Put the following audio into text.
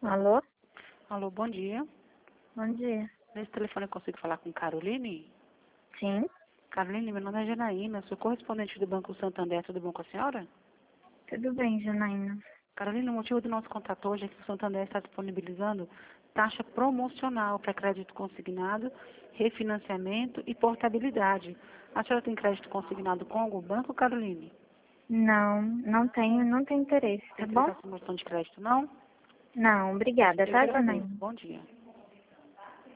Alô? Alô, bom dia. Bom dia. Nesse telefone eu consigo falar com Caroline? Sim, Caroline, meu nome é Janaína, sou correspondente do Banco Santander, tudo bom com a senhora? tudo bem, Janaína. Caroline, o motivo do nosso contato hoje é que o Santander está disponibilizando taxa promocional para crédito consignado, refinanciamento e portabilidade. A senhora tem crédito consignado com algum banco, Caroline? Não tenho, não tenho interesse, tá Tem bom? prestação de crédito, não? Não, obrigada, Eu tá, agradeço. Janaína? Bom dia.